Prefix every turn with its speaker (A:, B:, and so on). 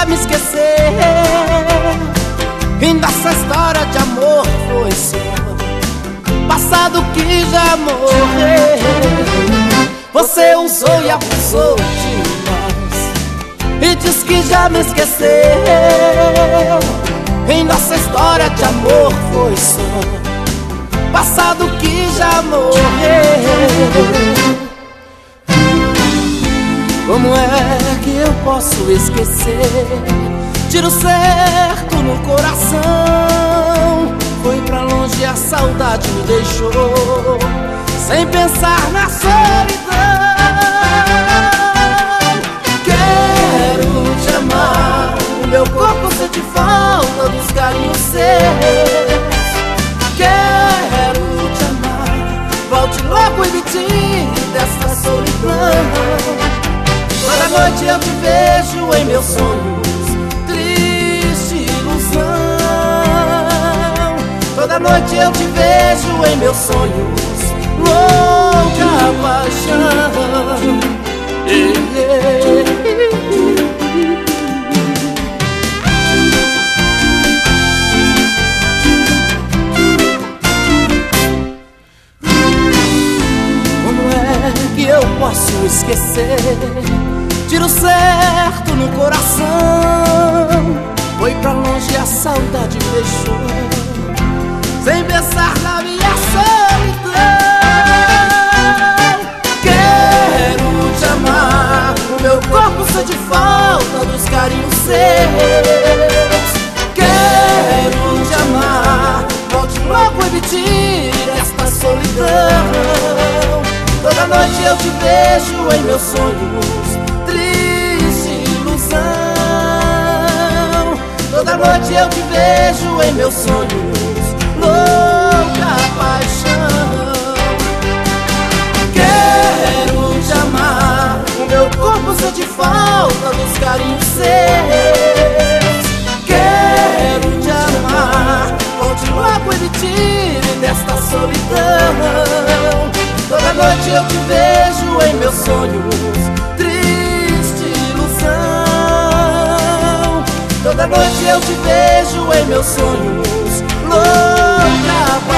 A: me esquecer. E nossa história de amor foi só passado que já morreu. Você usou e abusou de nós e diz que já me esqueceu. Em nossa história de amor foi só passado que já morreu. Como é que eu posso esquecer? Tiro certo no coração. Foi pra longe, a saudade me deixou sem pensar na solidão. Quero te amar, o meu corpo sente falta dos carinhos seus. Quero te amar, volte logo e me tire dessa solidão. Toda noite eu te vejo em meus sonhos, triste ilusão. Toda noite eu te vejo em meus sonhos, louca paixão. Como é que eu posso esquecer? Tiro certo no coração. Foi pra longe, a saudade me deixou sem pensar na minha solidão. Quero te amar, o meu corpo sente falta dos carinhos seus. Quero te amar, volte logo e me tire desta solidão. Toda noite eu te vejo em meus sonhos, triste ilusão. Toda noite eu te vejo em meus sonhos, louca paixão. Quero te amar, o meu corpo sente falta dos carinhos seus. Quero te amar, volte logo e me tire desta solidão. Toda noite eu te vejo em meus sonhos, triste ilusão. Toda noite eu te vejo em meus sonhos, louca paixão.